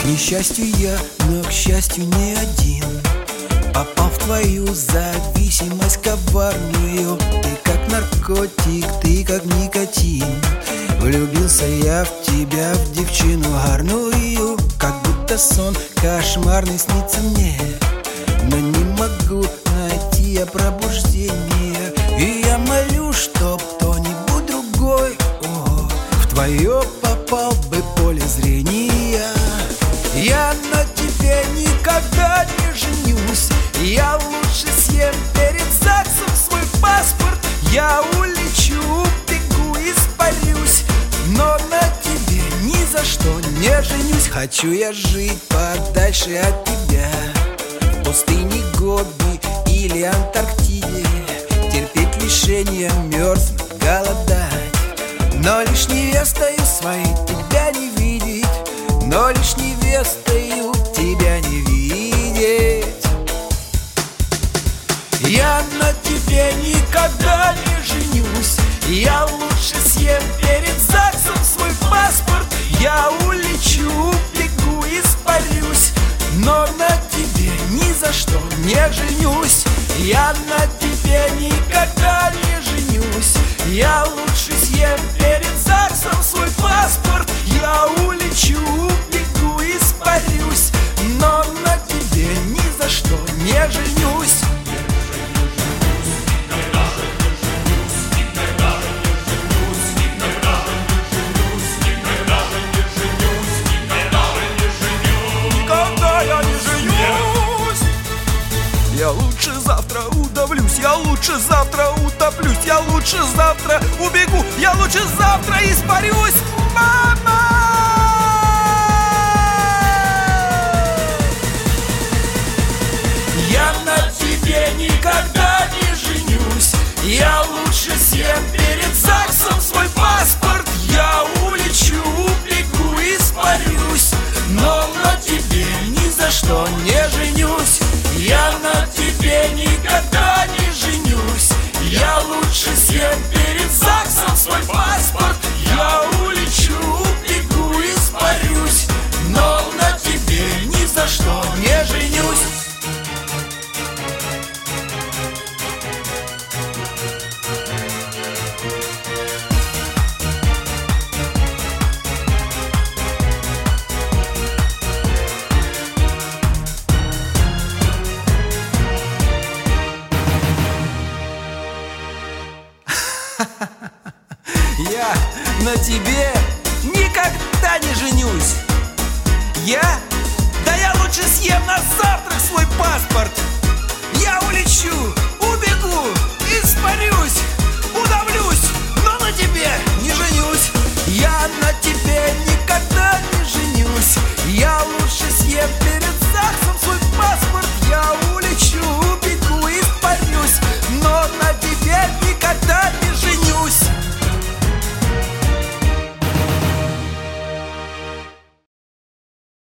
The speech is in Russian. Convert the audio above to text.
несчастью я, но к счастью не один. Попал в твою зависимость коварную. Ты как наркотик, ты как никотин. Влюбился я в тебя, в девчину гарную. Как будто сон кошмарный снится мне, но не могу найти я пробуждение. И я молю, чтоб кто-нибудь другой в твое попал бы поле зрения. Я на тебе никогда не женюсь. Я лучше съем перед ЗАГСом свой паспорт. Я улечу, бегу, испарюсь, но на тебе ни за что не женюсь. Хочу я жить подальше от тебя, в пустыне Гоби или Антарктиде, терпеть лишения, мерзнуть, голодать, но лишь невестою своей тебя не видеть, но лишь невестою тебя не видеть. Я на тебе никогда не женюсь. Я лучше съем перед ЗАГСом свой паспорт. Я улечу, бегу, испарюсь, но на тебе ни за что не женюсь. Я на тебе никогда не женюсь. Я лучше съем перед ЗАГСом свой паспорт. Я улечу, бегу, испарюсь, но на тебе ни за что не женюсь. Я лучше завтра удавлюсь, я лучше завтра утоплюсь, я лучше завтра убегу, я лучше завтра испарюсь, мама! Я на тебе никогда не женюсь. Я лучше съем перед ЗАГСом свой паспорт. Я улечу, убегу, испарюсь, но на тебе ни за что не женюсь. Я на тебе никогда не женюсь. Я лучше съем перед ЗАГСом свой паспорт. Я улечу, бегу, испарюсь, но на тебе ни за что не женюсь. Я на тебе никогда не женюсь. Я лучше съем на завтрак свой паспорт. Я улечу, убегу, испарюсь, удавлюсь, но на тебе не женюсь. Я на